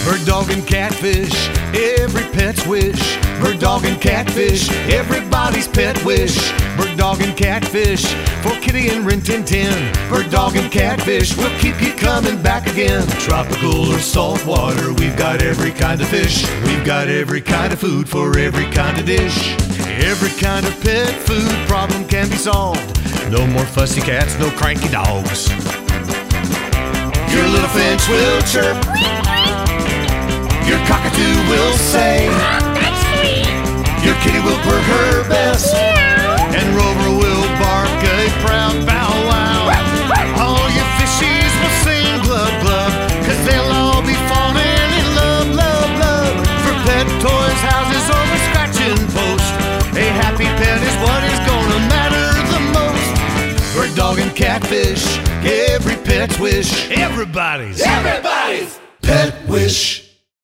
Bird dog and catfish, every pet's wish. Bird dog and catfish, everybody's pet wish. Bird dog and catfish, for Kitty and Rin Tin Tin. Bird dog and catfish, we'll keep you coming back again. Tropical or salt water, we've got every kind of fish. We've got every kind of food for every kind of dish. Every kind of pet food problem can be solved. No more fussy cats, no cranky dogs. Your little finch will chirp. Your cockatoo will say, "That's sweet." your kitty will purr her best. Meow. And Rover will bark a proud bow wow. All your fishies will sing glub glub, 'cause they'll all be falling in love, love, love. For pet toys, houses, or a scratching post, a happy pet is what is gonna matter the most. Bird dog and catfish, every pet's wish. Everybody's Everybody's pet wish.